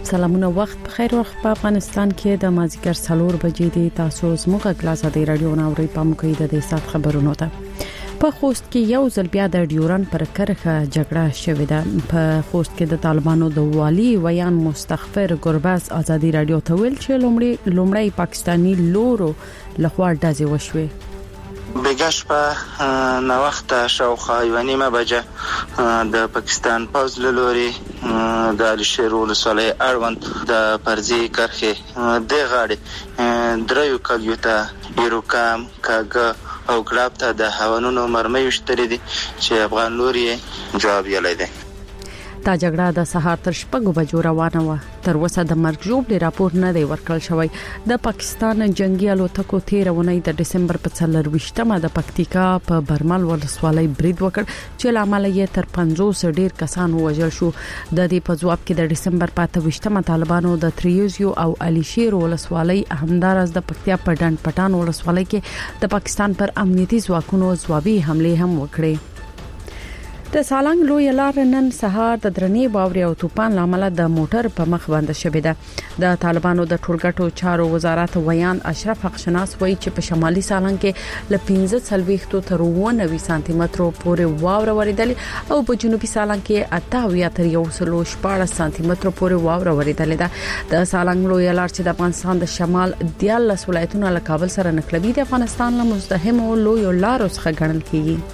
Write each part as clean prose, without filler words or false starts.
سلامونه وخت بخیر. وخت په افغانستان کې د مازیګر 4 بجې د تاسو زموږه غلاسه د رادیو ناوړي په مکیده د سات خبرونو ته په خوست کې یو ځل بیا د ډیورن پر کرخه جګړه شوې ده. په خوست کې د طالبانو د والی ویان مستغفر ګرباز ازادي رادیو ته ویل چې لومړی پاکستانی لورو لخوا ډزې وشوي. بګش په نو وخت شاوخه یو نیمه بجه د پاکستان پوز لوري د الشیر ولسوالۍ اړوند د پرزي کرخه د غاړي دریو کلیوته یروکام کاګه او ګلاب ته د هوانونو مرمۍ وشتري دي چې افغان لوري جواب یلای دي. دا جګړه د سهار تر شپږو بجو روانه و. تر اوسه د مرګ جوړ راپور نه دی ورکړل شوی. د پاکستان جنگي الوتکو 13 ونې د دسمبر په 24مه د پکتیکا په برمل ولسوالۍ برید وکړ چې لامل یې تر 500 ډیر کسان وژل شو. د دې په جواب کې د دسمبر په 28مه طالبانو د تریوزیو او الشیر ولسوالۍ همدارس د پکتیا په ډنډ پټان ولسوالۍ کې د پاکستان پر امنیتي ځواکونو ځوابي حمله هم وکړې. د سالنګ لوی لار نن سهار د درنې باوري او توپان لامل د موټر په مخ باندې شوې ده. د طالبانو د ټولګټو چارو وزارت ویان اشرف حقشناس وایي چې په شمالي سالنګ کې ل 15 تر 90 سانتي مترو پورې واوره وریدلې او په جنوبي سالنګ کې 88 تر 114 سانتي مترو پورې واوره وریدلې ده. د سالنګ لوی لار چې د افغانستان د شمال 14 ولایتونو له کابل سره نښلوي د افغانستان له مزدحمو لوی لارو څخه ګڼل کیږي.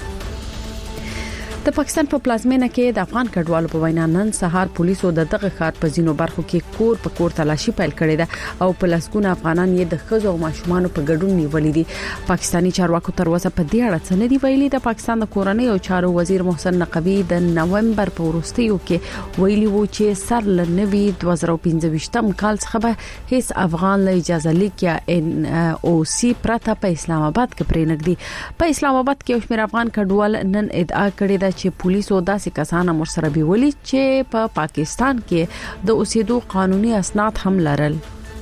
د پاکستان په پلازمینه کې د افغان کډوالو په وینا نن سهار پولیسو د دغه ښار په ځینو برخو کې کور په کور تلاشي پیل کړې ده او په لسګونه افغانان یې د ښځو او ماشومانو په ګډون نیولې دي. پاکستاني چارواکو تر اوسه په دې اړه څه نه دی ویلي. د پاکستان د کورنۍ او چارو وزیر محسن نقوی د نومبر په وروستیو کې ویلي وو چې سر لنوي 2015 کال څخه به هیڅ افغان له اجازه لیک یا NOC پرته په اسلام آباد کې پرېنګدي. په اسلام آباد کې شمیر افغان کډوال نن ادعا کړې ده چې پولیسو داسې کسان مرسره بیولي چې په پاکستان کې د اوسېدو قانوني اسناد هم لرل.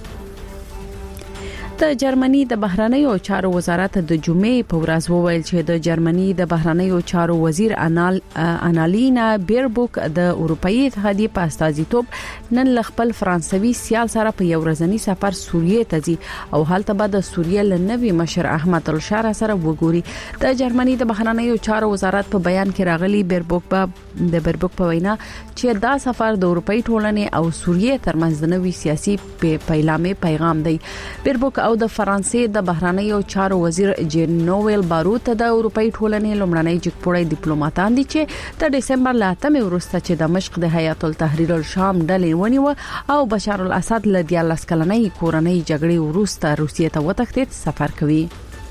د جرمني د بهرنیو چارو وزارت د جمعې په ورځ وویل چې د جرمني د بهرنیو چارو وزیر انالینا بیربوک د اروپאי اتحادیه په استازیتوب نن خپل فرانسوي سیال سره په یو ورځنی سفر سوریه ته ځي او هلته به د سوریه لنوي مشر احمد الشارع سره وګوري. د جرمني د بهرنیو چارو وزارت په بیان کې راغلي بیربوک په وینا چې دا سفر د اروپאי ټولنې او سوریه ترمنځ د نوي سیاسي پیلامې پیغام دی. بیربوک او د فرانسې د بهرنیو چارو وزیر جین نوویل باروت د اروپאי ټولنې لومړنۍ جګپوړی ډیپلوماټان دي چې د دسمبر ل 8 وروسته چې د مشق د حیات التحریر الشام ډلې ونیو او بشار الاسد له 14 کلنۍ کورنۍ جګړې وروسته روسیې ته وتښتید سفر کوي.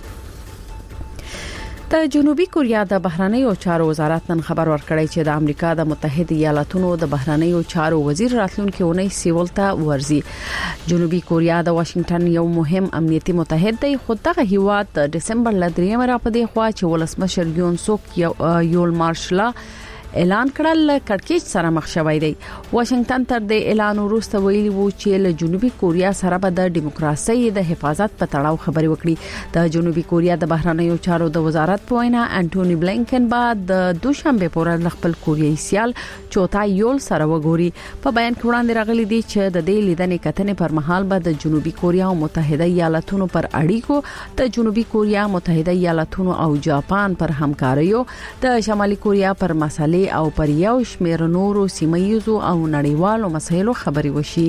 د جنوبي کوریا د بهرنیو چارو وزارت نن خبر ورکړی چې د امریکا د متحده ایالاتونو د بهرنیو چارو وزیر راتلونکي اونۍ سیول ته ورځي. جنوبي کوریا د واشنگټن یو مهم امنیتي متحد دی خو دغه هیواد د دسمبر ل 3 په دې خوا چې ولسمشر یون سوک یول مارشلا اعلان کړل کړکېچ سره مخ شوی دی. واشنگټن تر دې اعلان وروسته ویلي وو چې له جنوبي کوریا سره به د ډیموکراسي د حفاظت په تړاو خبرې وکړي. د جنوبي کوریا د بهرنیو چارو د وزارت په وینا انټونی بلینکن بعد د دوشنبه پورې خپل کوریایي سیال چوتا یول سره وګوري. په بیان کې وړاندې راغلي دي چې د دې لیدنې کتنې پر مهال به د جنوبي کوریا او متحده ایالاتونو پر اړیکو د جنوبي کوریا متحده ایالاتونو او جاپان پر همکاریو د شمالي کوریا پر مسالې او پر یو شمېر نورو سیمایي او نړیوالو مسایلو خبري وشي.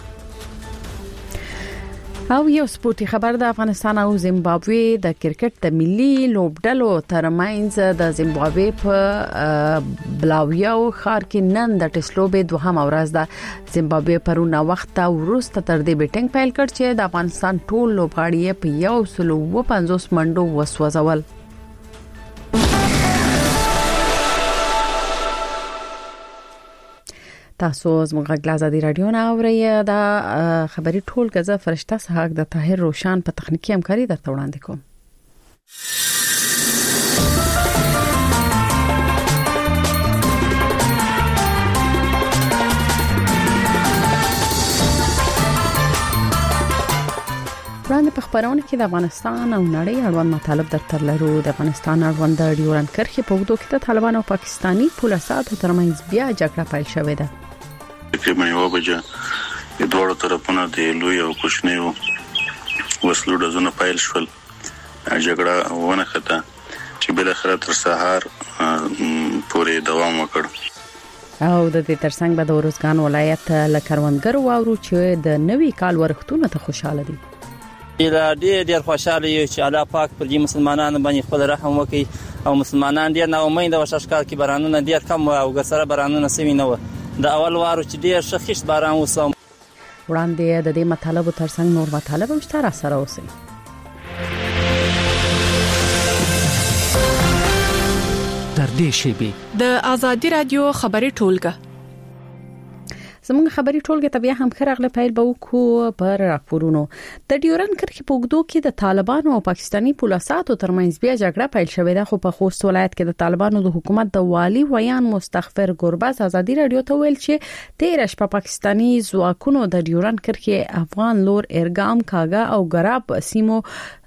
او یو سپورتي خبر د افغانستان او زیمبابوې د کرکټ د ملي لوبډلو ترمنځ د زیمبابوې په بلاویاو ښار کې نن د ټسلوبې دوهمه ورځ ده. زیمبابوې پرونه وخت ورسته تر دې بیټینګ پیل کړ چې د افغانستان ټول لوبغاړي په 150 منډو وسوځول. تاسو زموږ غلازه دی رادیو نه اورئ. دا خبري ټولګه ز فرشته سحق د طاهر روشان په تخنیکی همکاري درته وړاندې کوم. وړاندې په خبرونه کې د افغانستان او نړۍ اړوند مطالب درته لرو. د افغانستان اړوند د ډیورن کرښې په وګړو کې د طالبانو او پاکستاني پولیسو ترمنځ بیا جګړه پیل شوې ده. تقریبا 1 بجه د دوه طرفونو د لوی او کوچنیو وسلو ډزونه پیل شول. جګړه ونه خته چې بل اخر تر سهار پورې دوام وکړ. او د دې ترڅنګ به د روزګان ولایت له کروندګرو واورو چې د نوي کال ورښتونه ته خوشاله دي. ډېر خوشاله یو چې الله پاک پر دې مسلمانانو باندې خپل رحم وکړي او مسلمانان ډېر نا امید او ششکار کې بارانونه ډېر کم او ګسره بارانونه سوي نه و. د اول وارو چې ډېر شخص باران وسو. وړاندې د دې مطالب ترڅنګ نور مطالب هم شته، را سره اوسئ. تر دې شیبې د آزادي رادیو خبري ټولګه زموږ خبري ټولګه ته بیا هم خرغله پیل به وکړو پر راپورونو. د ډیورن کرښې په اوږدو کې د طالبانو او پاکستاني پولیسو ترمنځ بیا جګړه پیل شوې ده، خو په خوست ولایت کې د طالبانو د حکومت د والی ویان مستغفر ګربز آزادي رادیو ته ویل چې 13 شپه پاکستاني ځواکونو د ډیورن کرښې افغان لور ارګام کاغا او ګراب سیمو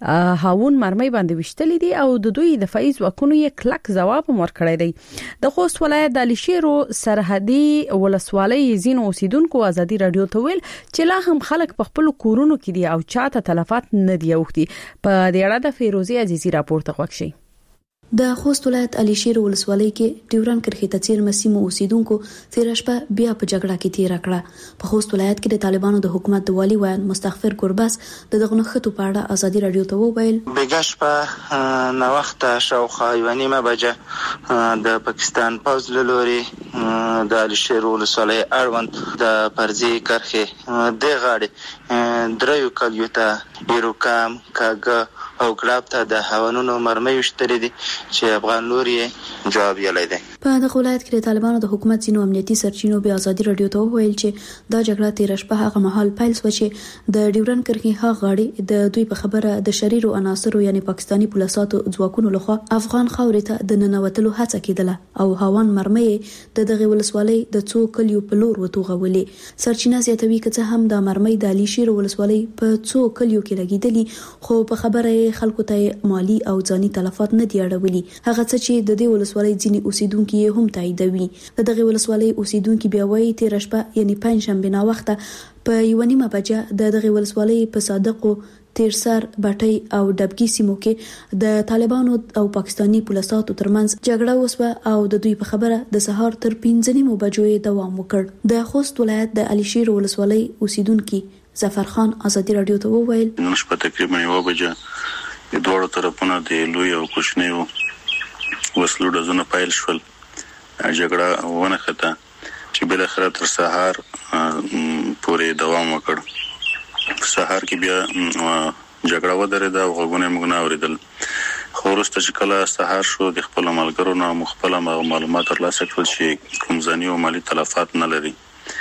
هاون مرمۍ باندې وشتلې دي او د دوی دفاعي ځواکونو یې کلک ځواب ورکړی دی. د خوست ولایت د لیشیرو سرحدي ولسوالۍ زینو اوسیدونکو آزادي رادیو ته ویل چې لا هم خلک په خپل کورونو کې دي او چاته تلفات نه دی اوختي. په دې اړه د فیروزي عزیزي راپور ته وښیي. د خوست ولایت الیشیر ولسوالۍ کې ډیورن کرښې ته څیر مسیمو اوسیدونکو 13 شپه بیا په جګړه کې تیر کړه. په خوست ولایت کې د طالبانو د حکومت د والی ویان مستغفر ګربز د دغه خطو په اړه آزادي رادیو ته وویل بګش په نو وخت شاوخوا 1:30 بجه د پاکستان پوز لوري د الیشیر ولسوالۍ اړوند د پرزي کرښې د غاړي دریو کلیوته ایروکام کاګه او ګلاب ته د هوانونو مرمۍ وشتلې دي چې افغان لور یې جواب یې لیدي. په دغه ولایت کې د طالبانو د حکومت ځینو امنیتي سرچینو به آزادي رادیو ته وویل چې دا جګړه 13 شپه هغه مهال پیل شو چې د ډیورن کرښې هغه غاړي د دوی په خبره د شریرو عناصرو یعنی پاکستاني پولیسو ځواکونو لخوا افغان خاورې ته د ننوتلو هڅه کېدله او هوان مرمۍ د دغه ولسوالۍ د څو کلیو په لور وتوغولې. سرچینه زیاتوي چې هم د مرمۍ د لیشیر ولسوالۍ په څو کلیو کې لګیدلې خو په خبره خلکو ته مالی او ځاني تلفات نه دی اړولي. هغه څه چې د دې ولسوالۍ ځینی اوسیدونکو یې هم تاییدوي. د دغه ولسوالۍ اوسیدونکو بیا وایي 13 شپه یعنی 5 شنبه نا وخته په 1:30 بجه د دغه ولسوالۍ په صادقو تیرسر بټي او ډبګي سیمو کې د طالبانو او پاکستاني پولیسو ترمنځ جګړه وسوه او د دوی په خبره د سهار تر 5:30 بجو دوام وکړ. د خوست ولایت د الیشیر ولسوالۍ اوسیدونکو ظفر خان آزادي رادیو ته وویل نن شپه تقریبا 1 بجه د دوه طرفونو د لوی او کوچنیو وسلو ډزونه پیل شول. جګړه ونه خته چې بل اخر تر سهار پورې دوام وکړ. سهار کې بیا جګړه ودرېده او غوونه موږ نه اوریدل. خو وروسته چې کله سهار شو د خپل ملګرو نه مخبل معلومات ترلاسه کړل چې کوم ځاني او مالی تلفات نه لري.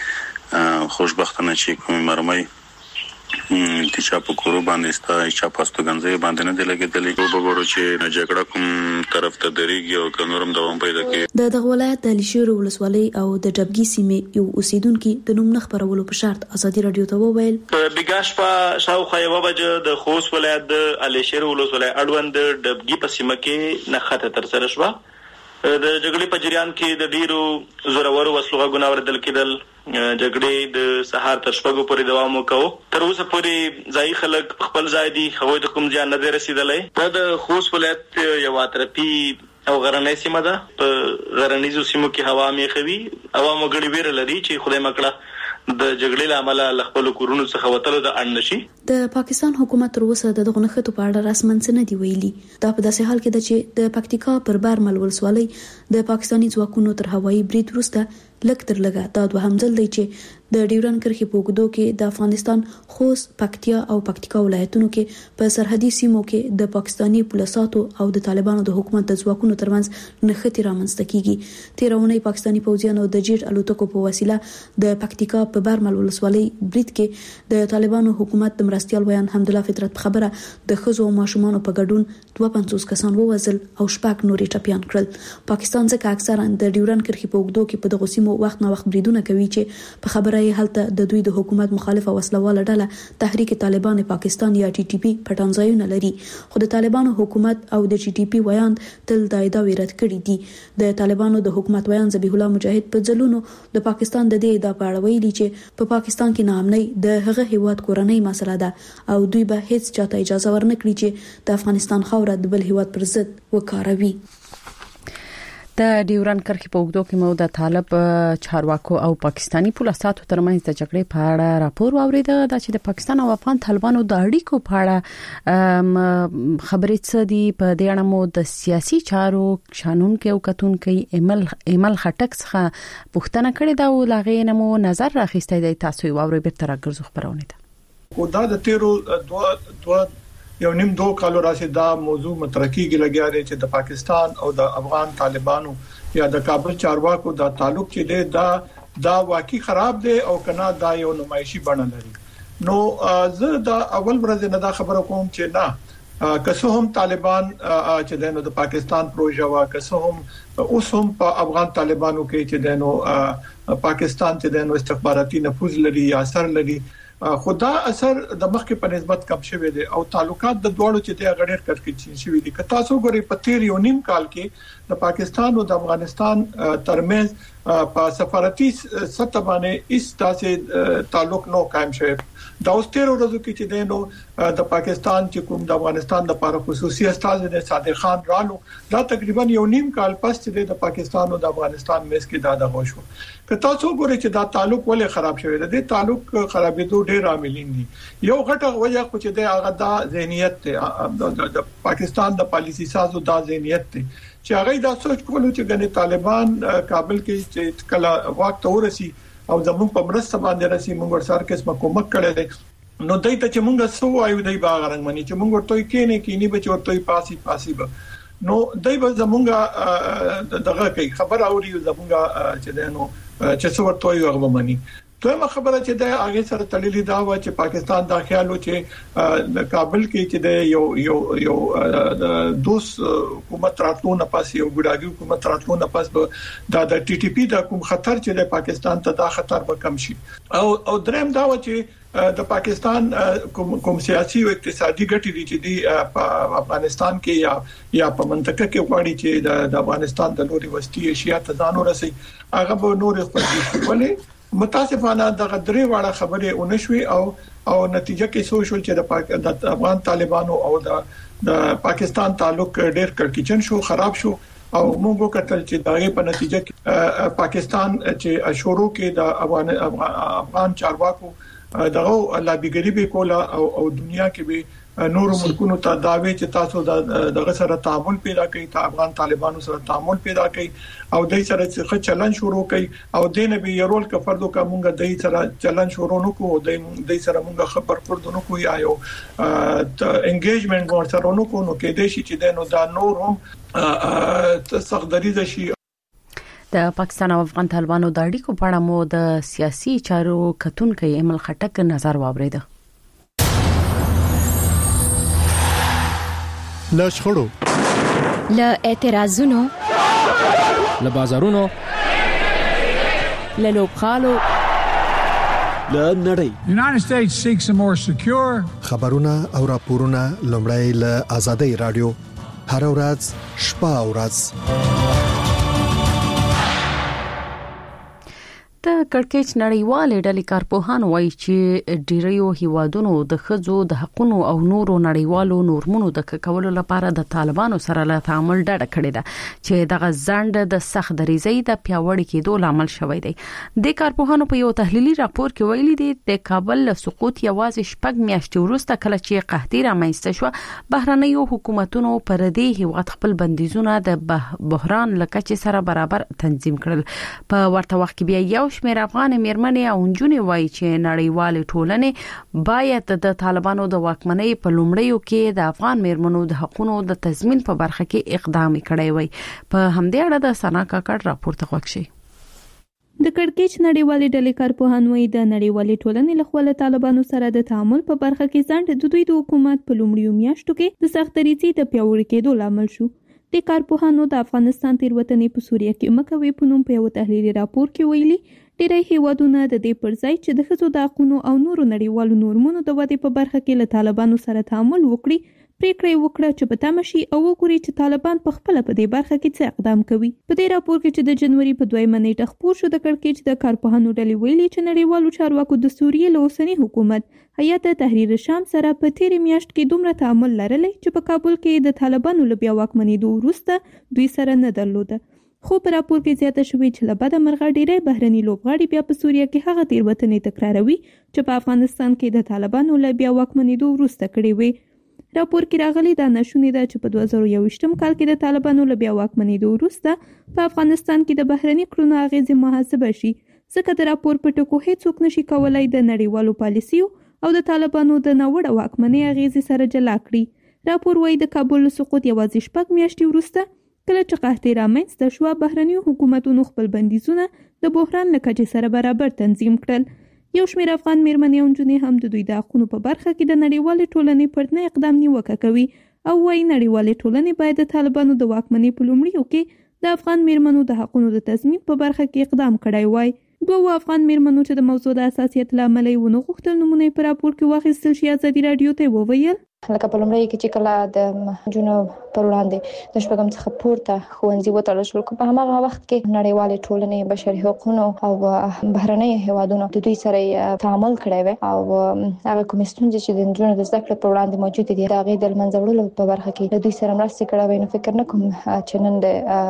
خوشبختانه چې کوم مرمۍ د چا په کورو باندې ستا چا پاستو غنځي باندې نه دی لګیدلې. وګورو چې جګړه کوم طرف ته درېږي او کنورم دوام پیدا کوي. د دغه ولایت د لیشیر ولسوالۍ او د ډبګي سیمې یو اوسیدونکو د نوم خبرولو په شرط آزادي رادیو ته وویل بګاش په شاوخوا 1 بجه د خوست ولایت د الیشیر ولسوالۍ اړوند د ډبګي په سیمه کې نه خطه تر سره شو. د جګړې په جریان کې د ډیرو زورورو وسلو غوونه وردل کېدل. جګړې د سهار تر شپږو پورې دوام وکاو. تر اوسه پورې ځای خلک خپل ځای دي هغوی ته کوم ځان نه دی رسیدلې. دا د خوست ولایت یو اطرافي او غرنۍ سیمه ده. په غرنیزو سیمو کې هوا میخوي عوامو غړي ویره لري چې خدای مکړه د جګړې لامل خپل کورونو څخه وتلو د اړ نشي. د پاکستان حکومت تر اوسه دغه نخښتو په اړه رسمن څه نه دی ویلي. دا په داسې حال کې ده چې د پکتیکا پر بارمل ولسوالۍ د پاکستاني ځواکونو تر هوایي برید وروسته لږ تر لږه دا دوهم ځل دی چې د ډیورن کرښې په اوږدو کې د افغانستان خوست پکتیا او پکتیکا ولایتونو کې په سرحدي سیمو کې د پاکستاني پولیسو او د طالبانو د حکومت د ځواکونو ترمنځ نښتې رامنځته کیږي. تیرونه پاکستاني پوځیانو د جیټ الوتکو په وسیله د پکتیکا په بارمل ولسوالۍ برید کې د طالبانو حکومت د مرستيال ویان حمدالله فطرت خبره د خزو او ماشومان په ګډون 52 کسان ووژل او شپږ نورې ټپيان کړل. پاکستان ځکه اکثرا د ډیورن کرښې په اوږدو کې په دغه سیمو سیمو وخت نه وخت بریدونه کوي چې په خبره یې هلته د دوی د حکومت مخالفه وسلواله ډله تحریک طالبان پاکستان یا TTP پټنځایونه لري خو د طالبانو حکومت او د TTP ویاند تل د ادعا رد کړي دي د طالبانو د حکومت ویاند ذبیح الله مجاهد په ځلونو د پاکستان د دې ادعا په اړه ویلي چې په پاکستان کې ناامنۍ د هغه هیواد کورنۍ مسله ده او دوی به هیڅ چاته اجازه ورنکړي چې د افغانستان خاوره د بل هیواد پر ضد وکاروي. د ډیورن کرښې په اوږدو کې مو د طالب چارواکو او پاکستانی پولیسو ترمنځ د جګړې په اړه راپور واوریده چې د پاکستان او افغان طالبانو د اړیکو په اړه خبرې څه دي. په دې اړه مو د سیاسي چارو شانونکو او کتونکو ایمل خټک څخه پوښتنه کړې ده او لاغې نمو نظر راخیسته دی. تاسو یې واورئ بیرته راګرځو خبرونه ده. او دا د تیرو دوه یو نیم 2 کالو راځي دا موضوع مطرح کیږي لګیا دی چې د پاکستان او د افغان طالبانو یا د کابل چارواکو دا تعلق چې دی دا واقعي خراب دی او کنا دا یو نمایشي بڼه لري. نو زه دا اول ورځ نه دا خبره کوم چې نه که هم طالبان چې دنه د پاکستان پروژه وا که هم اوس هم په افغان طالبانو کې چې دنه پاکستان چې دنه استخباراتي نفوذ لري یا اثر لري خدا اثر د مخکې په نسبت کم شوی دی او تعلقات د دوړو چې د غړیر کړکې شوی دي. که تاسو ګورئ په تیر یو نیم کال کې د پاکستان او د افغانستان ترمنځ په سفارتي سطح باندې هیڅ تاسو تعلق نو قائم شوی. دا اوس تیر ورځو کې چې دینو د پاکستان چې کوم د افغانستان د لپاره خصوصي استاد د صادق خان رالو دا تقریبا یو نیم کال پس چې د پاکستان او د افغانستان مېس کې دا غوښو. که تاسو ګورئ چې دا تعلق ولې خراب شوی دی. د تعلق خرابېدو ډېر عاملین دي. یو غټه وجه خو چې د هغه د ذهنیت ته د پاکستان د پالیسي سازو د ذهنیت ته چې هغه دا سوچ کولو چې غني طالبان کابل کې چې کله وخت ورسي او زموږ په مرسته باندې راسي موږ ورسره قسمه کومک کړی دی نو دای ته چې موږ سو آیو دی باغ رنګ منی چې موږ ورته کینی به چې ورته پاسي به نو دای به زموږه دغه کوي خبر اوري زموږه چې دنو چې څو ورته یو هغه منی. دویمه خبره چې د هغه سره تړلې دا و چې پاکستان دا خیال و چې د کابل کې چې د یو دوس حکومت راتلو نه پاس یو ګډاګي حکومت راتلو نه پاس د TTP د کوم خطر چې د پاکستان ته دا خطر به کم شي او دریم دا و چې د پاکستان کوم سیاسي او اقتصادي ګټې دي چې د افغانستان کې یا په منطقه کې وړي چې د افغانستان د لوري وسطي ایشیا ته ځان ورسي هغه به نور خپل ولې متاسفانه د غدري واړه خبره ونشوي او نتیجه کې سوشل چې د افغان طالبانو او د پاکستان تعلق ډېر کړکېچن شو خراب شو او موږ وکړل چې دغه په نتیجه کې پاکستان چې شروع کې د افغان چارواکو دغه لابیګری به کوله او دنیا کې به نور ملکونو ته داوی چې تاسو دغه سره تعامل پیدا کړئ ته افغان طالبانو سره تعامل پیدا کړئ او دای سره څه چلن شروع کړئ او دینه به یو رول کفردو کومګه دای سره چلن شروع نکو دای سره موږ خبر پردو نکو یا یو انګیجمنت ورسره نکو نو کې دای شي چې دنو دا نور هم سخت دریزه شي. د پاکستان او افغان طالبانو د اړیکو په اړه مو د سیاسي چارو کتونکو ایمل خټک نظر واوریده. له شخړو له اعتراضونو له بازارونو له لوبخالو له نړۍ United States seeks a more secure خبرونه او راپورونه لومړی له آزادۍ رادیو هر ورځ شپه او ورځ د کړکېچ نړیوالې ډلې کارپوهان وایي چې ډیریو هیوادونو د ښځو د حقوقو او نورو نړیوالو نورمونو د کولو لپاره د طالبانو سره له تعامل ډډه کړې ده چې دغه ځنډ د سخت دریزۍ د پیاوړي کېدو لامل شوی دی. د کارپوهانو په یو تحلیلي راپور کې ویلي دي د کابل له سقوط یوازې شپږ میاشتې وروسته کله چې قحطي رامنځته شو بهرنیو حکومتونو پر دې هیواد خپل بندیزونه د بحران لکه سره برابر تنظیم کړل. په ورته وخت کې بیا یو شمېر افغان میرمنې او نجونې وایي چې نړیوال ټولنې باید د طالبانو د واکمنۍ په لومړیو کې د افغان میرمنو د حقوقو د تضمین په برخه کې اقدام کړی وي. په همدې اړه د سنا کاکړ راپور ته وښی. د کړکېچ نړیوالې ډلې کارپوهان وایي د نړیوالې ټولنې له خوا طالبانو سره د تعامل په برخه کې ځنډ د دوی د حکومت په لومړیو میاشتو کې د سخت دریځۍ د پیاوړي کېدو لامل شو. د کارپوهانو د افغانستان تیروتنې په سوریه کې مکوي په نوم په یو تحلیلي راپور کې ویلي ډېری هیوادونه د دې پر ځای چې د ښځو د حقونو او نورو نړیوالو نورمونو د ودې په برخه کې له طالبانو سره تعامل وکړي پریکړه وکړه چې په تمه شي او وګوري چې طالبان په خپل په دې برخه کې څه اقدام کوي. په دې راپور کې چې د جنوري په 2 نیټه خپور شو د کړکېچ د کارپوهانو ډلې ویلي چې نړیوالو چارواکو د سوریې له اوسني حکومت هیات تحریر شام سره په تیرې میاشت کې دومره تعامل لرلی چې په کابل کې د طالبانو له بیا واکمنېدو وروسته دوی سره نه درلوده. خو په راپور کې زیاته شوې چې له بده مرغه ډېری بهرني لوبغاړي بیا په سوریه کې هغه تیروتنې تکراروي چې په افغانستان کې د طالبانو له بیا واکمنېدو وروسته کړې وي. راپور کې راغلي دا ناشونې ده چې په 2021 کال کې د طالبانو له بیا واکمنېدو وروسته په افغانستان کې د بهرني کړنو اغېزې محاسبه شي، ځکه د راپور په ټکو هیڅوک نشي کولای د نړیوالو پالیسیو او د طالبانو د ناوړه واکمنۍ اغېزې سره جلا کړي. راپور وايي د کابل سقوط یوازې 6 میاشتې وروسته کله چې قحطي رامنځته شوه بهرنیو حکومتونو خپل بندیزونه د بحران له کچې سره برابر تنظیم کړل. یو شمېر افغان میرمنې او نجونې هم د دوی د حقونو په برخه کې د نړیوالې ټولنې پر نه اقدام نیوکه کوي او وايي نړیوالې ټولنې باید د طالبانو د واکمنۍ په لومړیو کې د افغان میرمنو د حقونو د تضمین په برخه کې اقدام کړی وای. 2 افغان میرمنو چې د موضوع د حساسیت له امله یې ونه غوښتل نومونه په راپور کې واخیستل شي ازادي راډیو ته وویل لکه په لومړی کې چې کله د جنو پر وړاندې د شپږم څخه پورته ښوونځي وتړل شول، په هماغه وخت کې نړیوالې ټولنې بشري حقوقو او بهرنۍ هیوادونو د دوی سره تعامل کړی و او هغه کومې ستونزې چې د جنو د زده کړې پر وړاندې موجود دي د هغې د له منځه وړلو په برخه کې د دوی سره مرسته کړې وي. نو فکر نه کوم چې نن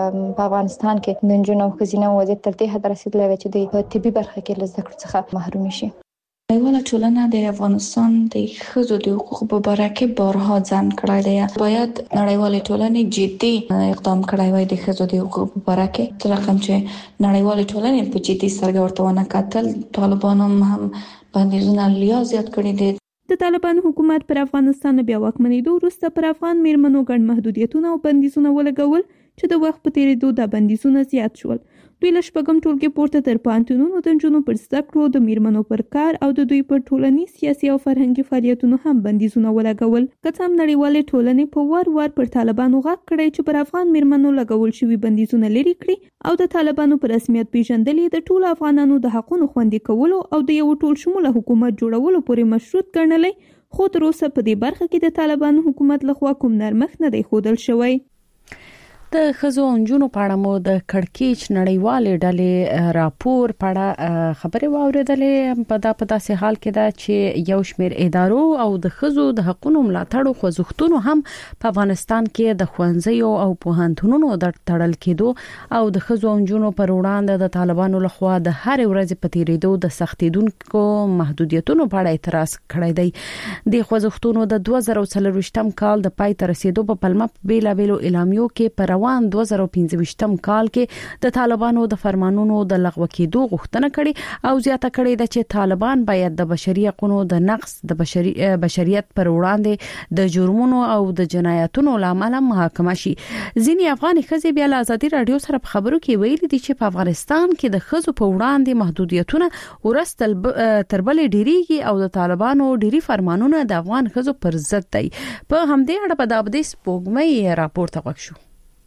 په افغانستان کې د جنو ښځینه وضعیت تر دې حد رسېدلی وي چې دوی په طبي برخه کې له زده کړې څخه محروم شي. نړیواله ټولنه د افغانستان د ښځو د حقوقو په باره کې بارها ځنډ کړی دی. باید نړیوالې ټولنې جدي اقدام کړی وای د ښځو د حقوقو په باره کې، تر رقم چې نړیوالې ټولنې په جدي سترګه ورته ونه کتل. طالبانو هم بندیزونه لیا زیات کړي دي. د طالبان حکومت پر افغانستان بیا واکمنېدو وروسته پر افغان میرمنو ګڼ محدودیتونه او بندیزونه ولګول چې د وخت په تیریدو دا بندیزونه زیات شول. دوی له شپږم ټولګي پورته تر پوهنتونونو د نجونو پر زده کړو، د میرمنو پر کار او د دوی پر ټولنیز، سیاسي او فرهنګي فعالیتونو هم بندیزونه ولګول. که څه هم نړیوالې ټولنې په وار پر طالبانو غږ کړی چې پر افغان میرمنو لګول شوي بندیزونه لرې کړي او د طالبانو پر رسمیت پیژندل د ټولو افغانانو د حقونو خوندي کولو او د یو ټول شموله حکومت جوړولو پورې مشروط ګڼلی، خو تر اوسه په دې برخه کې د طالبانو حکومت لخوا کوم نرمښت نه دی ښودل شوی. د ښځو او نجونو په اړه مو د کړکېچ نړیوالې ډلې راپور په اړه خبرې واورېدلې. په داسې حال کې ده چې یو شمېر ادارو او د ښځو د حقونو ملاتړ خوځښتونو هم په افغانستان کې د ښوونځیو او پوهنتونونو د تړل کېدو او د ښځو او نجونو پر وړاندې د طالبانو لخوا د هر ورځ په تیریدو د سختیدونکو محدودیتونو په اړه اعتراض کړی دی. د خوځښتونو د 2024 کال د پای ته رسیدو په پلمه بیلابېلو اعلامیو کې پر روان 2015 کال کې د طالبانو د فرمانونو د لغوه کېدو غوښتنه کړې او زیاته کړې ده چې طالبان باید د بشري حقوقو د نقض د بشریت پر وړاندې د جرمونو او د جنایتونو لامل محاکمه شي. ځینې افغان ښځې بیا له ازادي راډیو سره په خبرو کې ویلي دي چې په افغانستان کې د ښځو په وړاندې محدودیتونه ورستل تر بلې ډیریږي او د طالبانو ډیری فرمانونه د افغان ښځو پر ضد دي. په همدې اړه په دابدي سپوږمۍ راپور ته وښو.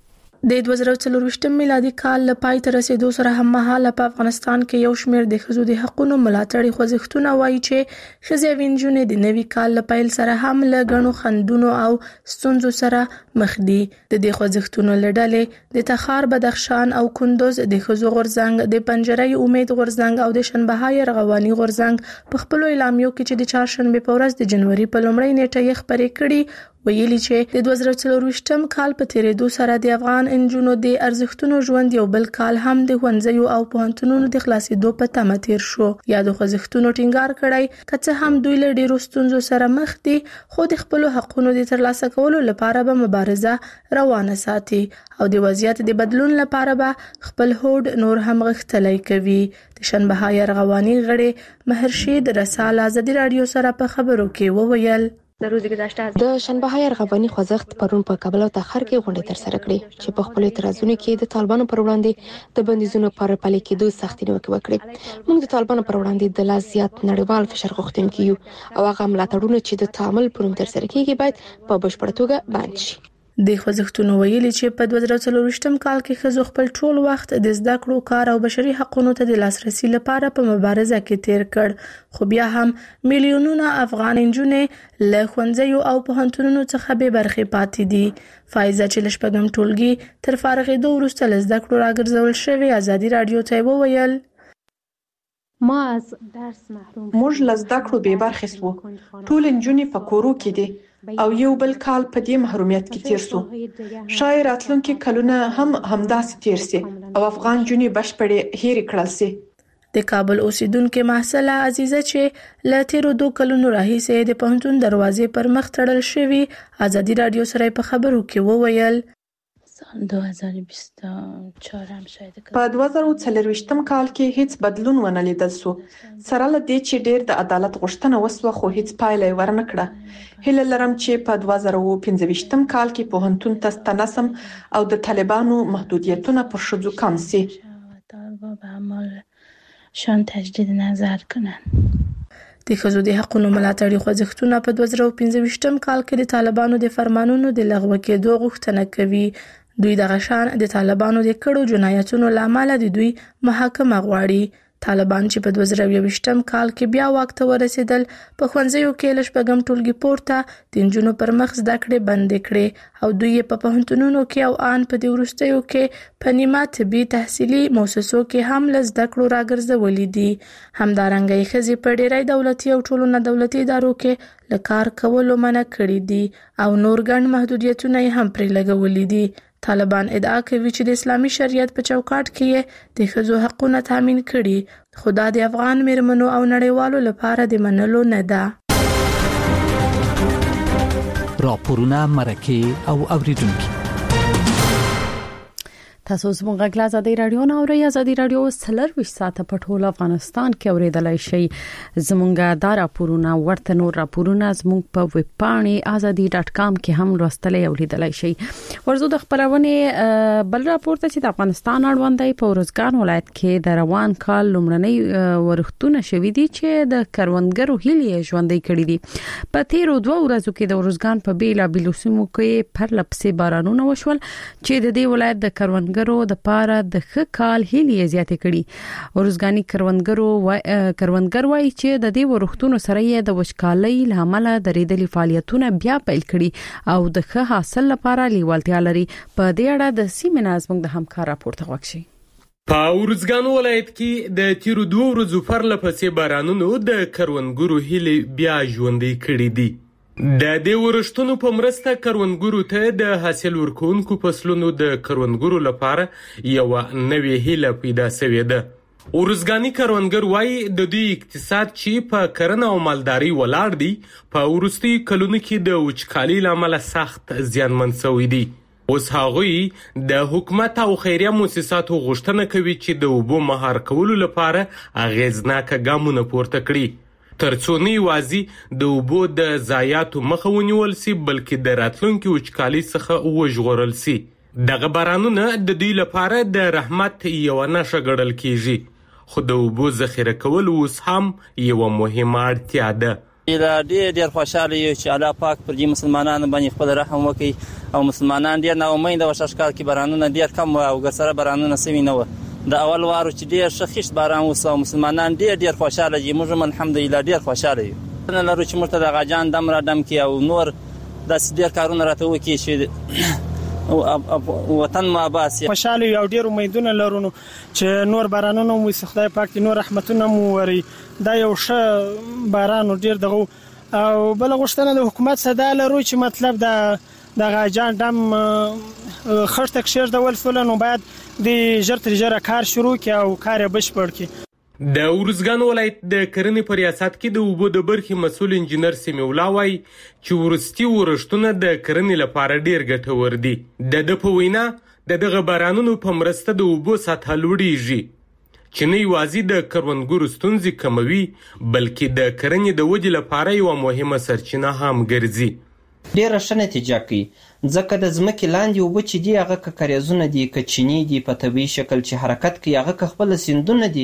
د 2024 میلادي کال له پای ته رسیدو سره هم مهاله په افغانستان کې یو شمېر د ښځو د حقوقو ملاتړي خوځښتونه وایي چې ښځې او نجونې د نوي کال له پیل سره هم له غنو خندونو او ستونزو سره مخ دي. د دې خوځښتونو لړلې د تخار، بدخشان او کندوز د ښځو غورځنګ، د پنجرې امید غورځنګ او د شنبهای رغواني غورځنګ په خپل اعلامیو کې چې د چهارشنبه په ورځ د جنوري په لومړۍ نیټه یې خبرې کړي ویلي چې د 2024 کال په تیریدو سره د افغان انجونو د ارزښتونو ژوند یو بل کال هم د ښوونځیو او پوهنتونونو د خلاصېدو په تمه تیر شو. یا د خوځښتونو ټینګار کړی که څه هم دوی له ډیرو ستونزو سره مخ دي، خو د خپل حقونو د ترلاسه کولو لپاره به مبارزه روانه ساتي او د وضعیت د بدلون لپاره به خپل هوډ نور هم غښتلی کوي. د شنبهای رغواني غړي مهرشید رسال ازادي راډیو سره په خبرو کې وویل د شنبهای رغواني خوځښت پرون په کابل او تخار کې غونډه ترسره کړې چې په خپل اعتراضونو کې د طالبانو پر وړاندې د بندیزونو پر پلي کېدو سختي نیوکه وکړه. موږ د طالبانو پر وړاندې د لا زیات نړیوال فشار غوښتونکي یو او هغه ملاتړونه چې د تعامل پر ترسره کېږي باید په بشپړ توګه بند شي. د خوځښتونو ویلي چې په 2024م کال کې ښځو خپل ټول وخت د زده کړو کار او بشري حقوقو ته د لاسرسي لپاره په مبارزه کې تیر کړ خو بیا هم میلیونونه افغان نجونې له ښوونځیو او پوهنتونونو څخه به برخې پاتې دي. فایزه چې لشپږم ټولګي تر فارغېدو وروسته له زده کړو راګرځول شوې ازادي رادیو ته وویل موږ له زده کړو بې برخې سو. ټول نجونې په کورو کې دي او یو بل کال په دې محرومیت کې تیر سو. شاید راتلونکي کلونه هم همداسې تیر سي او افغان نجونې بشپړې هېرې کړل سي. د کابل اوسیدونکو محسله عزیزه چې له تیرو 2 کلونو راهیسې د پوهنتون دروازې پر مخ تړل شوې ازادي رادیو سره په خبرو کې وویل 2024 هم شاید په 2024م کال کې هیڅ بدلون ونه لیدل سو. سره له دې چې ډېر د عدالت غوښتنه وسوه خو هیڅ پایله ورنه کړه. هیله لرم چې په 2025م کال کې پوهنتون ته ستنسم او د طالبانو محدودیتونه پر ښځو کم سي. شان تجدید نظر کنن. د ښځو د حقوقو ملاتړي خوځښتونه په 2025م کال کې د طالبانو د فرمانونو د لغوه کېدو غوښتنه کوي. دوی د غشان د طالبانو د کړو جنایتونو لامل د دوی محاکمه غواړي. طالبان چې په 2022م کال کې بیا واک ته ورسېدل په ښوونځیو کې لشپږم ټولګي پورته د نجونو پر مخ زده کړې بندې کړې او دوی په پوهنتونونو کې او ان په دې وروستیو کې په نیمه طبي تحصیلي مؤسسو کې هم له زده کړو راګرځولې دي. همدارنګه ښځې په ډېری دولتي او ټولو نه دولتي ادارو کې له کار کولو منع کړي دي او نور ګڼ محدودیتونه هم پرې لګولي دي. طالبان ادعا کوي چې د اسلامي شریعت په چوکاټ کې د ښځو حقوقونه تامین کړي خو دا د افغان میرمنو او نړیوالو لپاره د منلو نه ده. راپورونه مرکه او اوریدونکو تاسو زموږ غږ له ازادي رادیو نه اورئ. ازادي رادیو 24 ساعته په ټول افغانستان کې اوریدلای شئ. زموږ دا راپورونه ورته نور راپورونه زموږ په ویب پاڼې azadi.com کې هم لوستلای او لیدلای شئ. ورزو د خبرونه بل راپور ته چې د افغانستان اړوندای په ورزګان ولایت کې د روان کال لومړنۍ ورښتونه شوې دي چې د کروندګرو هیلې ژوندۍ کړې دي. په تیرو 2 ورځو کې د ورزګان په بیلا بیلوسمو کې پر لپسې بارانونه وشول چې د دې ولایت د کروندګرو د پاره د ښه کال هیلې زیاتې کړي. ورزګانی کروندګر وایي چې د دې ورښتونو سره یې د وچکالۍ لامل درېدلي فعالیتونه بیا پیل کړي او د ښه حاصل لپاره لیوالتیا لري. په دې اړه د سیمې نازمنګ د همکار راپور ته وښیي. په ورزګان ولایت کې د تیرو 2 ورځو پر لپسې بارانونو د کروندګرو هیلې بیا ژوندۍ کړي دي. د دې ورښتونو په مرسته کروندګرو ته د حاصل ورکوونکو فصلونو د کروندګرو لپاره یو نوې هیله پیدا شوې ده. ورزګانی کروندګر وایي د دوی اقتصاد چې په کرنه او مالداري ولاړ دی په وروستي کلونو کې د وچکالۍ لامل سخت زیانمن شوی دی. اوس هغوی د حکومت او خیریه مؤسساتو غوښتنه کوي چې د اوبو مهار کولو لپاره اغیزناک ګامونه پورته کړي ترڅو نه یوازې د اوبو د ضایعاتو مخه ونیول سي بلکې د راتلونکي وچکالۍ څخه وژغورل سي. دغه بارانونه د دوی لپاره د رحمت یو نښه ګڼل کیږي خو د اوبو ذخیره کول اوس هم یو مهمه اړتیا ده. ډېر خوشاله یو چې الله پاک پر دې مسلمانانو باندې خپل رحم وکړي او مسلمانان ډېر نا امیده وو. شاشکال کې بارانونه ډېر کم او ګرسره بارانونه سوي نه و. د اول وارو چې ډېر شخص باران وسو مسلمانان ډېر خوشاله دي. موږ الحمدلله ډېر خوشاله یو. نه لرو چې مرته د غاجان دم را دم کې او نور د ډېر کارونه راته وکړي چې وطن ما باسي. خوشاله یو ډېر امیدونه لرو چې نور بارانونه مو خدای پاک نور رحمتونه مو وري. دا یو ښه باران ډېر دغه او بل غوښتنه د حکومت صدا لرو چې مطلب د غاجان دم خرڅ تکشیر د ولفل نو باید د ژر کار شروع کی او کار بشپړ کی. د ورزګان ولایت د کرنې په ریاست کې د اوبو د برخې مسؤل انجنیر سمیع الله وایي چې ورستي ورښتونه د کرنې لپاره ډیر ګټور دي. د په وینا دغه بارانونو په مرسته د اوبو سطح لوړیږي چې نه یوازې د کروندګرو ستونزې کموي بلکې د کرنې د ودې لپاره یو مهمه سرچینه هم ګرځي. ډیره ښه نتیجه کوي ځکه د ځمکې لاندې اوبه چې دي هغه که کاریزونه دي که چینې دي په طبیعي شکل چې حرکت کوي هغه که خپله سیندونه دي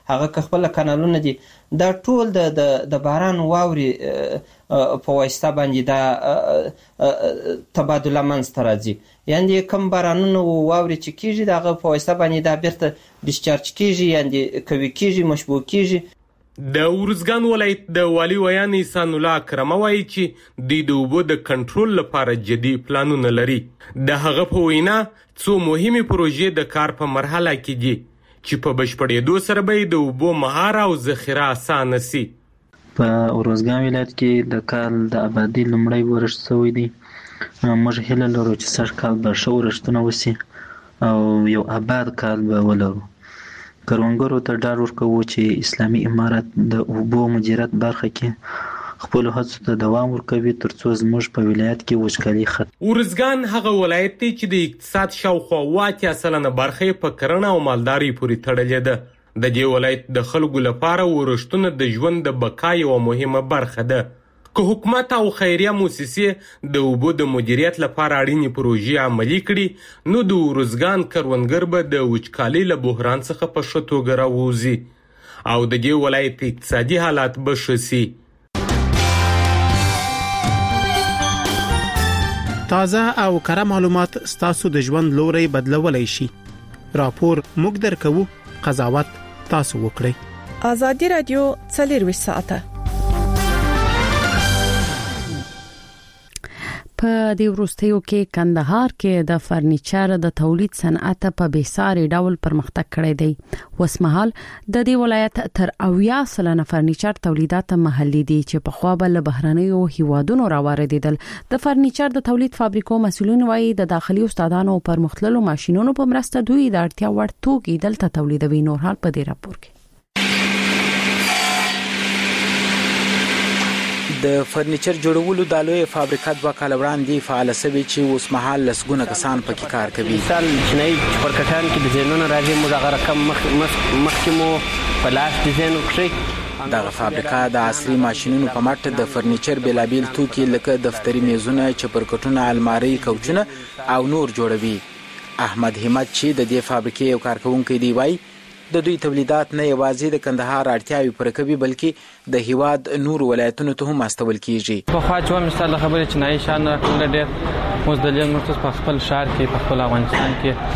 هغه خپل کانالونه دي دا ټول د باران واوري په واسطه باندې دا تبادله منځته راځي. یعنې کم بارانونه واوري چې کیږي دغه په واسطه باندې دا بیرته ډیسچارج کیږي، یعنې قوي کیږي، مشبوع کیږي. د ورزګان ولایت د والي ویان احسان الله اکرم وایي چې د اوبو د کنټرول لپاره جدي پلانونه لري. د هغه په وینا څو مهمه پروژې د کار په مرحله کې دي چې په بشپړېدو سره به د اوبو مهار او ذخیره اسانه سي. په ورزګان ولایت کې د کال د آبادی لومړی ورښت شوی دی. موږ هیله لرو چې سږ کال به ښه ورښتونه وسي او یو آباد کال به ولرو. کروندګرو ته ډاډ ورکوو چې اسلامي امارت د اوبو مدیریت برخه کې خپل هڅو ته دوام ورکوي ترڅو زموږ په ولایت کې وچکالي ختمه. ورزګان هغه ولایت دی چې د اقتصاد شاوخوا 80% برخه په کرنه او مالداري پورې تړلې ده. د دې ولایت د خلکو لپاره ورښتونه د ژوند د بقا یوه مهمه برخه ده. که حکومت او خیریه موسسې د اوبو د مدیریت لپاره اړینې پروژې عملي کړي نو د ورزګان کروندګر به د وچکالۍ له بحران څخه په ښه توګه راووځي او د دې ولایت اقتصادي حالات به ښه سي. تازه او کره معلومات ستاسو د ژوند لوري بدلولای شي. راپور موږ درکوو، قضاوت تاسو وکړئ. ازادي رادیو 24 ساعته په دې وروستیو کې کندهار کې د فرنیچر د تولید صنعت په بیساري ډول پرمختګ کړی دی. وسمحال د دې ولایت تر 80% فرنیچر تولیدات محلي دي چې په خوا بل بهرنیو هیوادونو راوړل. د فرنیچر د تولید فابریکو مسؤلین وایي د داخلي استادانو پر مختلفو ماشينونو په مرسته دوی د اړتیا وړ توکي دلته تولیدوي. نور حال په دې راپور کې د فرنیچر جوړولو د لوی فابریکه 2 کال وړاندې فعال شوی چې اوس مهال لسګونه کسان پکې کار کوي. مثال چینای پرکټان کې ډیزاینونه راځي، موږ هغه رقم مخکمو په لاس ډیزاین وکړي. دغه فابریکه د عصري ماشينونو په مټ د فرنیچر بلابل توکي لکه دفتري میزونه، چپرکټونه، الماری، کوچونه او نور جوړوي. احمد همت چې د دې فابریکې یو کارکونکو دی وایي د دوی تولیدات نه یوازې د کندهار اړتیاوي پوره کوي بلکې د هیواد نور ولایتونو ته هم استول کیږي. په خوا چې مثال خبرې چې نه شان راټول ډېر اوس د لیل مرتض په خپل شهر کې په خپل افغانستان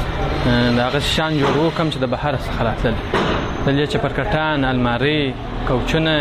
کې دا غش شان جوړو کم چې د بهر څخه راتلل د لیل چپرکټان، الماری، کوچونه،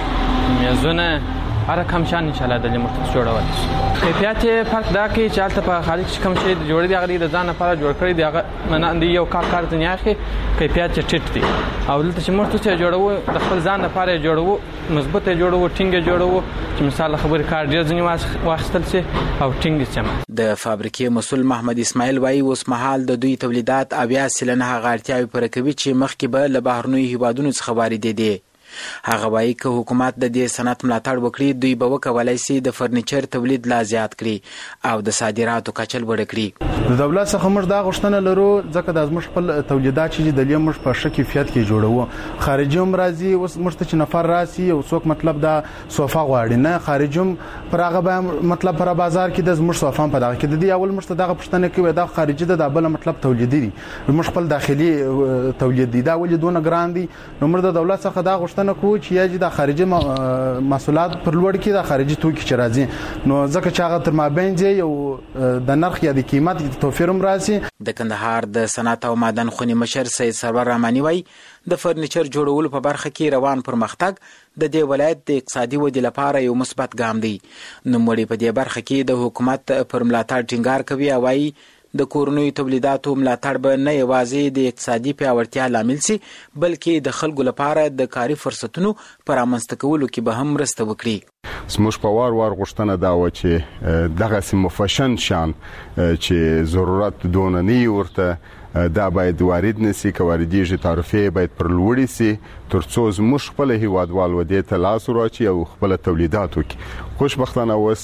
میزونه هر کم شان ان شاء الله د لیل مرتض جوړول. کیفیت فرق دا کې چې حالت په خارج کې کم شي جوړې دی غړي د ځان لپاره جوړ کړی دی هغه مناندي یو کار دنیا کې کیفیت ټیټ دی او دلته چې مرتض جوړو د خپل ځان لپاره جوړو مضبوطه جوړو ټینګ جوړو چې مثال خبرې کار ډیر ځنی واخستل شي او ټینګ شي. د فابریکې مسؤل محمد اسماعیل وایي اوس مهال د دوی تولیدات 80% هغه اړتیاوي پوره کوي چې مخکې به له بهرنیو هیوادونو څخه واردې دي. هغه وایي که حکومت د دې صنعت ملاتړ وکړي دوی به وکولای شي د فرنیچر تولید لا زیات کړي او د صادراتو کچه لوړه کړي. د دولت څخه موږ دا غوښتنه لرو ځکه د موږ خپل تولیدات چې د موږ په ښه کیفیت کې جوړو. خارجي هم راځي، اوس موږ ته چې نفر راسي او څوک مطلب دا صوفه غواړي نه خارجي هم پر هغه به مطلب پر بازار کې د موږ صوفه په دغه کې د دې اول موږ ته دغه پښتنه کوي دا خارجي د بل مطلب تولیدي دي، موږ خپل داخلي تولید دي دا ولې دونه ګران دي. نو موږ د دولت څخه دا غوښتنه کوو چې یاجی د خارجي محصولات پر لوړ کې د خارجي توکي چې راځي نو ځکه چې هغه تر مابین دی یو د نرخ یا د قیمت توفیر هم راځي. د کندهار د صنعت او معدن خونې مشر سید سرور رحماني وایي د فرنیچر جوړولو په برخه کې روان پرمختګ د دې ولایت د اقتصادي ودې لپاره یو مثبت ګام دی. نوموړي په دې برخه کې د حکومت پر ملاتړ ټینګار کوي او وایي د کورنیو تولیداتو ملاتړ به نه یوازې د اقتصادي پیاوړتیا لامل شي بلکې د خلکو لپاره د کاري فرصتونو پر رامنځته کولو کې به هم مرسته وکړي. زموږ په وار غوښتنه دا و چې دغه مفشن شان چې ضرورت دونه نه ورته دا باید وارد نسی که واردیږي تعرفه باید پر لوړی سي ترڅو زموږ خپل هیوادوال ودې ته لاس ورچي او خپل تولیدات وکړي. خوشبختانه اوس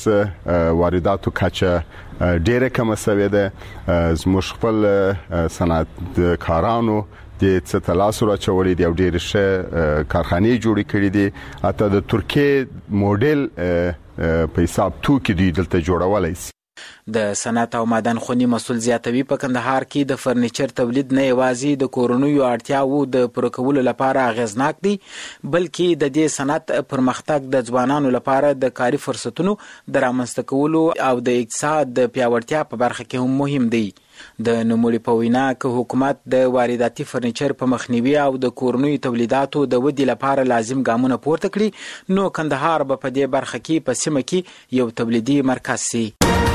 وارداتو کچه ډیره کم شوې ده. زموږ خپل صنعت کارانو د څه لاس ورچولې دی او ډیره ښه کارخانې جوړې کړې دي. حتی د ترکیه موډل په حساب توکي دی دلته جوړولای شي. د صنعت او معدن خونی مسول زیاتوي په کندهار کې د فرنیچر تولید نه یوازې د کورونیو اړتیاوو د پوره کولو لپاره اغیزناک دی بلکې د دې صنعت پرمختګ د ځوانانو لپاره د کاري فرصتونو د رامنځته کولو او د اقتصاد د پیاوړتیا په برخه کې هم مهم دی. د نوموړي په وینا که حکومت د وارداتي فرنیچر په مخنیوي او د کورنیو تولیداتو د ودې لپاره لازم ګامونه پورته کړي نو کندهار به په دې برخه کې په سیمه کې یو تولیدي مرکز شي.